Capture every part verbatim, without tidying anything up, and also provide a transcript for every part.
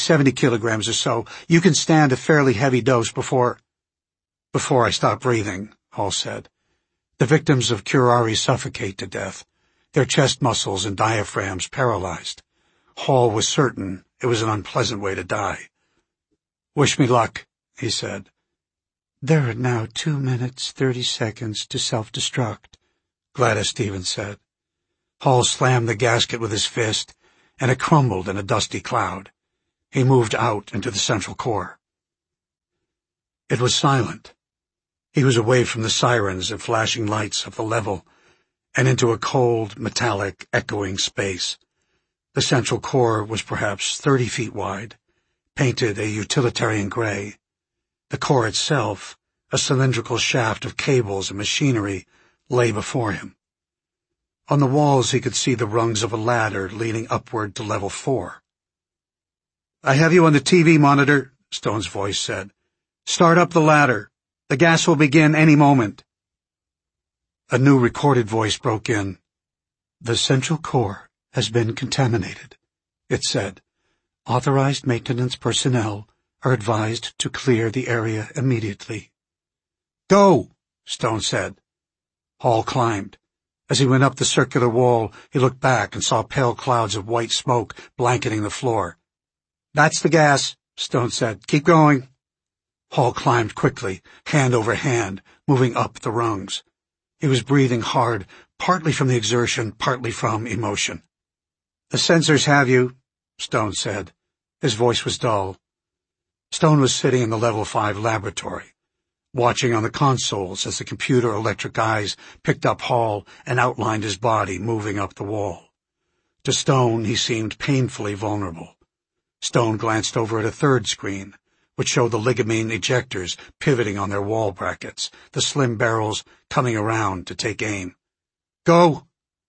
seventy kilograms or so. You can stand a fairly heavy dose before... Before I stop breathing, Hall said. The victims of curare suffocate to death, their chest muscles and diaphragms paralyzed. Hall was certain it was an unpleasant way to die. Wish me luck, he said. There are now two minutes, thirty seconds to self-destruct, Gladys Stevens said. Hall slammed the gasket with his fist, and it crumbled in a dusty cloud. He moved out into the central core. It was silent. He was away from the sirens and flashing lights of the level, and into a cold, metallic, echoing space. The central core was perhaps thirty feet wide, painted a utilitarian gray. The core itself, a cylindrical shaft of cables and machinery, lay before him. On the walls he could see the rungs of a ladder leading upward to level four. I have you on the T V monitor, Stone's voice said. Start up the ladder. The gas will begin any moment. A new recorded voice broke in. The central core has been contaminated, it said. Authorized maintenance personnel are advised to clear the area immediately. Go, Stone said. Hall climbed. As he went up the circular wall, he looked back and saw pale clouds of white smoke blanketing the floor. That's the gas, Stone said. Keep going. Hall climbed quickly, hand over hand, moving up the rungs. He was breathing hard, partly from the exertion, partly from emotion. The sensors have you, Stone said. His voice was dull. Stone was sitting in the level five laboratory, watching on the consoles as the computer electric eyes picked up Hall and outlined his body moving up the wall. To Stone, he seemed painfully vulnerable. Stone glanced over at a third screen, which showed the ligamine ejectors pivoting on their wall brackets, the slim barrels coming around to take aim. Go!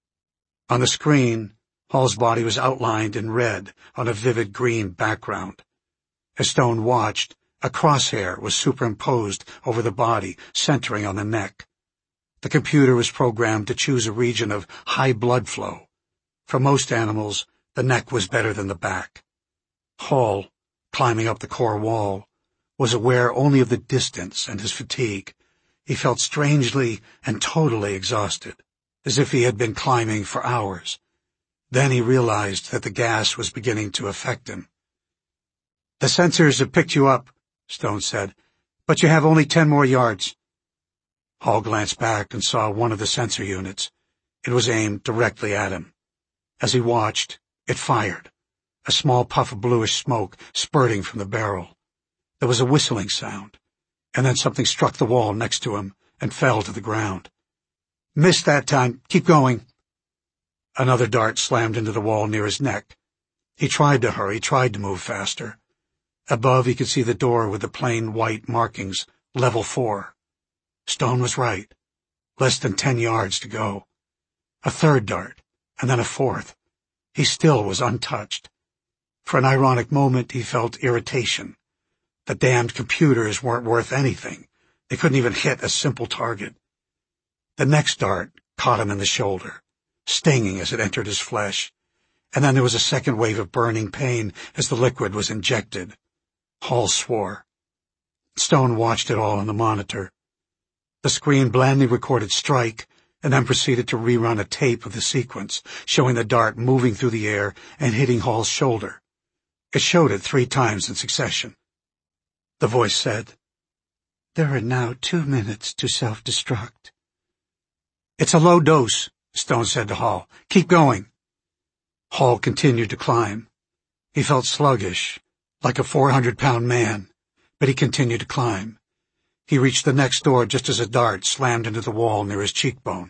On the screen, Hall's body was outlined in red on a vivid green background. As Stone watched, a crosshair was superimposed over the body, centering on the neck. The computer was programmed to choose a region of high blood flow. For most animals, the neck was better than the back. Hall, climbing up the core wall, was aware only of the distance and his fatigue. He felt strangely and totally exhausted, as if he had been climbing for hours. Then he realized that the gas was beginning to affect him. The sensors have picked you up, Stone said, but you have only ten more yards. Hall glanced back and saw one of the sensor units. It was aimed directly at him. As he watched, it fired, a small puff of bluish smoke spurting from the barrel. There was a whistling sound, and then something struck the wall next to him and fell to the ground. Missed that time. Keep going. Another dart slammed into the wall near his neck. He tried to hurry, tried to move faster. Above, he could see the door with the plain white markings, level four. Stone was right. Less than ten yards to go. A third dart, and then a fourth. He still was untouched. For an ironic moment, he felt irritation. The damned computers weren't worth anything. They couldn't even hit a simple target. The next dart caught him in the shoulder, stinging as it entered his flesh. And then there was a second wave of burning pain as the liquid was injected. Hall swore. Stone watched it all on the monitor. The screen blandly recorded strike, and then proceeded to rerun a tape of the sequence, showing the dart moving through the air and hitting Hall's shoulder. It showed it three times in succession. The voice said, There are now two minutes to self-destruct. It's a low dose, Stone said to Hall. Keep going. Hall continued to climb. He felt sluggish, like a four hundred pound man, but he continued to climb. He reached the next door just as a dart slammed into the wall near his cheekbone.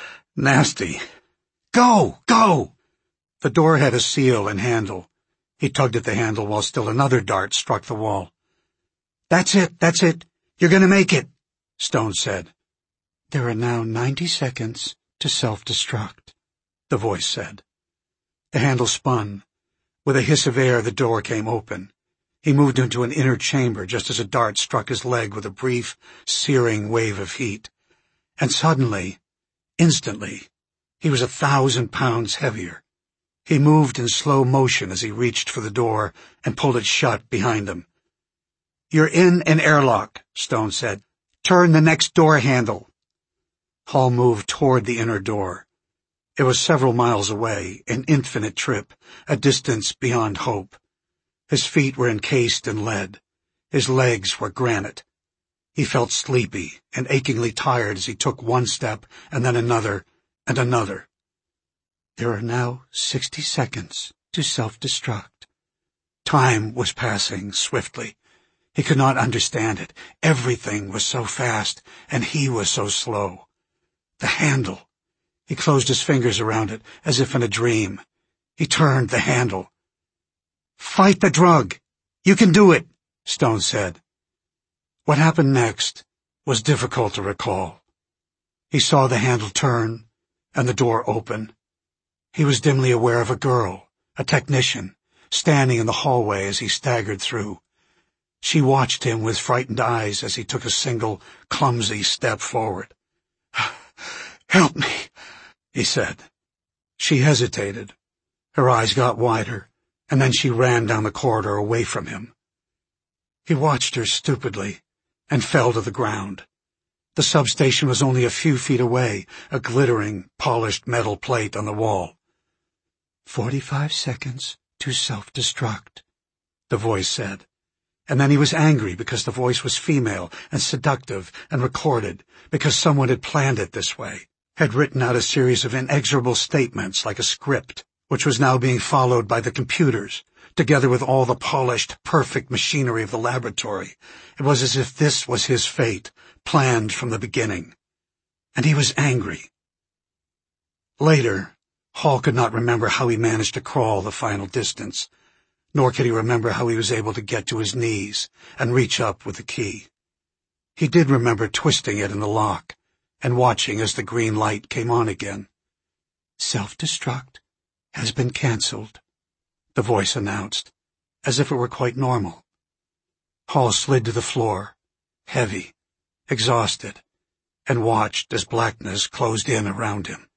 Nasty. Go! Go! The door had a seal and handle. He tugged at the handle while still another dart struck the wall. That's it, that's it. You're going to make it, Stone said. There are now ninety seconds to self-destruct, the voice said. The handle spun. With a hiss of air, the door came open. He moved into an inner chamber just as a dart struck his leg with a brief, searing wave of heat. And suddenly, instantly, he was a thousand pounds heavier. He moved in slow motion as he reached for the door and pulled it shut behind him. "You're in an airlock," Stone said. "Turn the next door handle." Hall moved toward the inner door. It was several miles away, an infinite trip, a distance beyond hope. His feet were encased in lead. His legs were granite. He felt sleepy and achingly tired as he took one step and then another and another. There are now sixty seconds to self-destruct. Time was passing swiftly. He could not understand it. Everything was so fast, and he was so slow. The handle. He closed his fingers around it, as if in a dream. He turned the handle. "Fight the drug! You can do it!" Stone said. What happened next was difficult to recall. He saw the handle turn and the door open. He was dimly aware of a girl, a technician, standing in the hallway as he staggered through. She watched him with frightened eyes as he took a single, clumsy step forward. "Help me," he said. She hesitated. Her eyes got wider, and then she ran down the corridor away from him. He watched her stupidly and fell to the ground. The substation was only a few feet away, a glittering, polished metal plate on the wall. Forty-five seconds to self-destruct, the voice said. And then he was angry because the voice was female and seductive and recorded, because someone had planned it this way, had written out a series of inexorable statements like a script, which was now being followed by the computers, together with all the polished, perfect machinery of the laboratory. It was as if this was his fate, planned from the beginning. And he was angry. Later, Hall could not remember how he managed to crawl the final distance, nor could he remember how he was able to get to his knees and reach up with the key. He did remember twisting it in the lock and watching as the green light came on again. "Self-destruct has been cancelled," the voice announced, as if it were quite normal. Hall slid to the floor, heavy, exhausted, and watched as blackness closed in around him.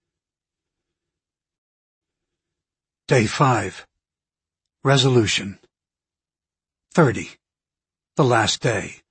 Day five. Resolution. Thirty. The last day.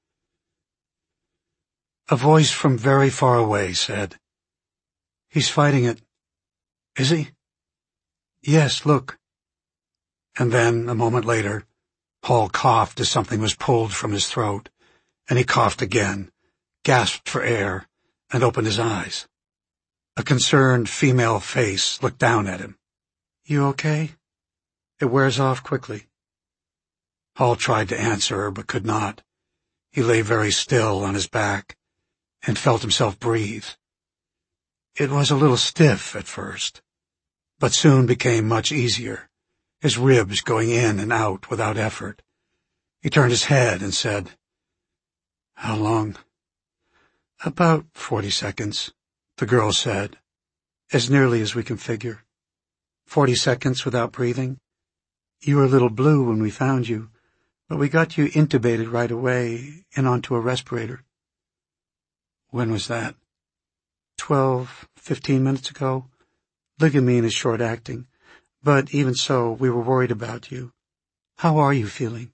A voice from very far away said, "He's fighting it." "Is he?" "Yes, look." And then, a moment later, Hall coughed as something was pulled from his throat, and he coughed again, gasped for air, and opened his eyes. A concerned female face looked down at him. "You okay? It wears off quickly." Hall tried to answer her, but could not. He lay very still on his back and felt himself breathe. It was a little stiff at first, but soon became much easier, his ribs going in and out without effort. He turned his head and said, "How long?" "About forty seconds, the girl said, "as nearly as we can figure. Forty seconds without breathing. You were a little blue when we found you, but we got you intubated right away and onto a respirator." "When was that?" Twelve, fifteen minutes ago. Ligamine is short-acting, but even so, we were worried about you. How are you feeling?"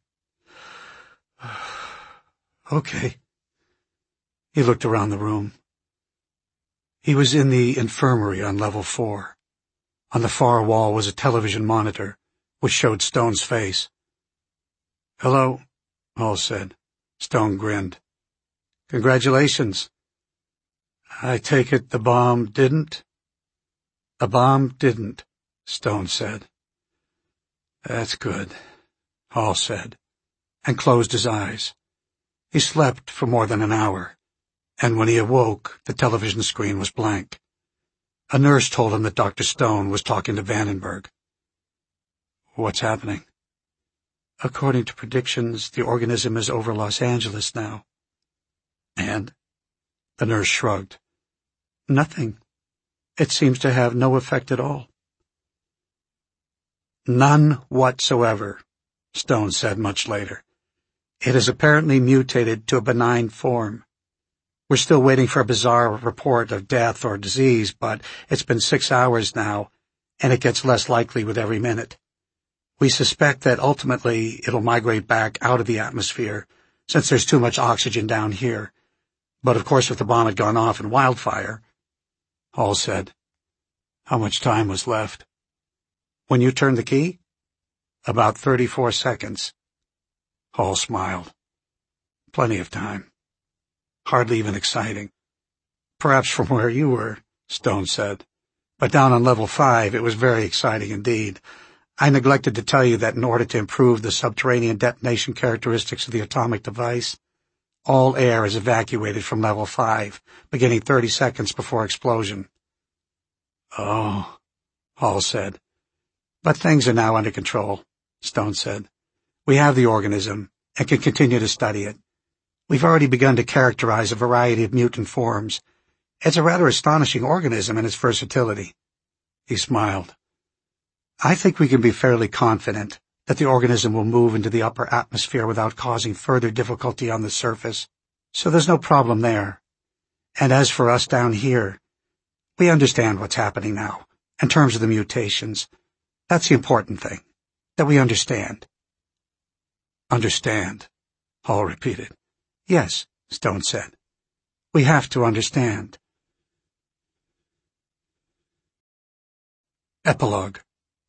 "Okay." He looked around the room. He was in the infirmary on level four. On the far wall was a television monitor, which showed Stone's face. "Hello," Hall said. Stone grinned. "Congratulations. I take it the bomb didn't?" "A bomb didn't," Stone said. "That's good," Hall said, and closed his eyes. He slept for more than an hour, and when he awoke, the television screen was blank. A nurse told him that Doctor Stone was talking to Vandenberg. "What's happening?" "According to predictions, the organism is over Los Angeles now." "And?" The nurse shrugged. "Nothing. It seems to have no effect at all." "None whatsoever," Stone said much later. "It has apparently mutated to a benign form. We're still waiting for a bizarre report of death or disease, but it's been six hours now, and it gets less likely with every minute. We suspect that ultimately it'll migrate back out of the atmosphere, since there's too much oxygen down here. But of course, if the bomb had gone off in wildfire, Hall said. How much time was left? When you turned the key? About thirty-four seconds. Hall smiled. Plenty of time. Hardly even exciting. Perhaps from where you were, Stone said. But down on level five, it was very exciting indeed. I neglected to tell you that in order to improve the subterranean detonation characteristics of the atomic device, all air is evacuated from level five, beginning thirty seconds before explosion. Oh, Hall said. But things are now under control, Stone said. We have the organism and can continue to study it. We've already begun to characterize a variety of mutant forms. It's a rather astonishing organism in its versatility. He smiled. I think we can be fairly confident that the organism will move into the upper atmosphere without causing further difficulty on the surface, so there's no problem there. And as for us down here, we understand what's happening now, in terms of the mutations. That's the important thing, that we understand. Understand, Hall repeated. Yes, Stone said. We have to understand. Epilogue.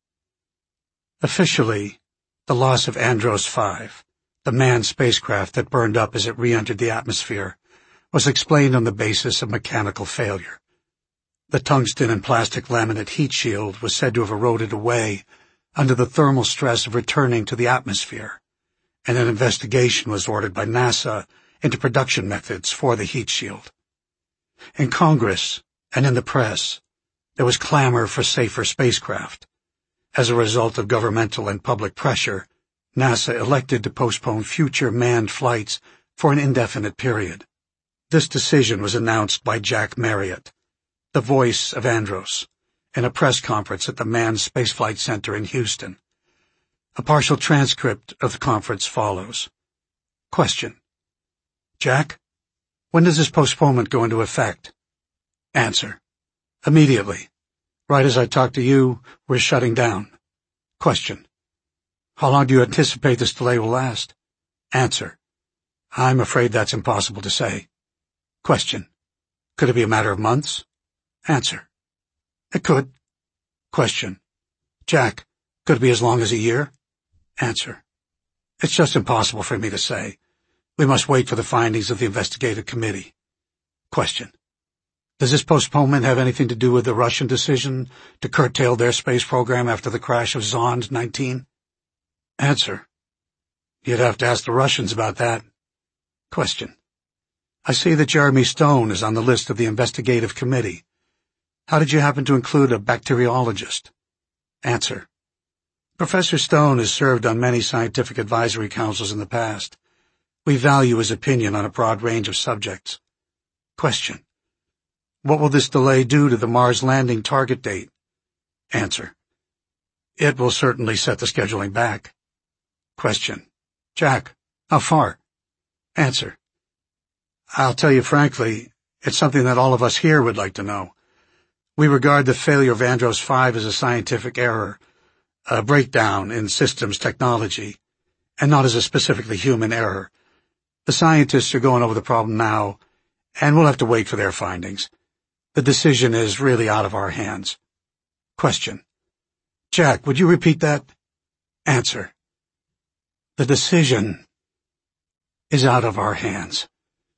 Officially, the loss of Andros five, the manned spacecraft that burned up as it re-entered the atmosphere, was explained on the basis of mechanical failure. The tungsten and plastic laminate heat shield was said to have eroded away under the thermal stress of returning to the atmosphere, and an investigation was ordered by NASA into production methods for the heat shield. In Congress and in the press, there was clamor for safer spacecraft. As a result of governmental and public pressure, NASA elected to postpone future manned flights for an indefinite period. This decision was announced by Jack Marriott, the voice of Andros, in a press conference at the Manned Spaceflight Center in Houston. A partial transcript of the conference follows. Question. Jack, when does this postponement go into effect? Answer. Immediately. Right as I talk to you, we're shutting down. Question. How long do you anticipate this delay will last? Answer. I'm afraid that's impossible to say. Question. Could it be a matter of months? Answer. It could. Question. Jack, could it be as long as a year? Answer. It's just impossible for me to say. We must wait for the findings of the investigative committee. Question. Does this postponement have anything to do with the Russian decision to curtail their space program after the crash of Zond nineteen? Answer. You'd have to ask the Russians about that. Question. I see that Jeremy Stone is on the list of the investigative committee. How did you happen to include a bacteriologist? Answer. Professor Stone has served on many scientific advisory councils in the past. We value his opinion on a broad range of subjects. Question. What will this delay do to the Mars landing target date? Answer. It will certainly set the scheduling back. Question. Jack, how far? Answer. I'll tell you frankly, it's something that all of us here would like to know. We regard the failure of Andros five as a scientific error, a breakdown in systems technology, and not as a specifically human error. The scientists are going over the problem now, and we'll have to wait for their findings. The decision is really out of our hands. Question. Jack, would you repeat that? Answer. The decision is out of our hands.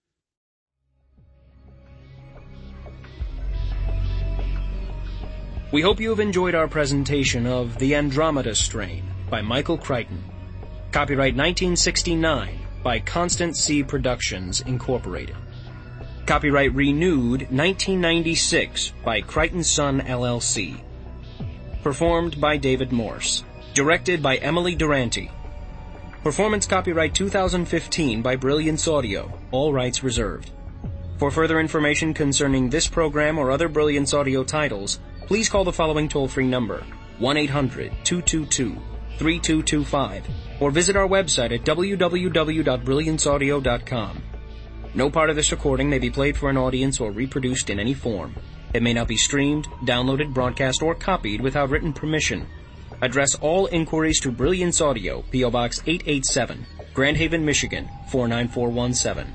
We hope you have enjoyed our presentation of The Andromeda Strain by Michael Crichton. Copyright nineteen sixty-nine by Constant C Productions, Incorporated. Copyright renewed nineteen ninety-six by Crichton Son, L L C. Performed by David Morse. Directed by Emily Durante. Performance copyright two thousand fifteen by Brilliance Audio. All rights reserved. For further information concerning this program or other Brilliance Audio titles, please call the following toll-free number, one eight hundred two two two three two two five, or visit our website at w w w dot brilliance audio dot com. No part of this recording may be played for an audience or reproduced in any form. It may not be streamed, downloaded, broadcast, or copied without written permission. Address all inquiries to Brilliance Audio, P O Box eight eighty-seven, Grand Haven, Michigan, four nine four one seven.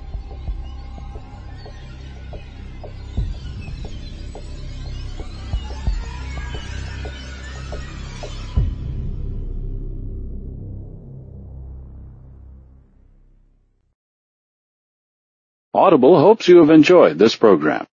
Audible hopes you have enjoyed this program.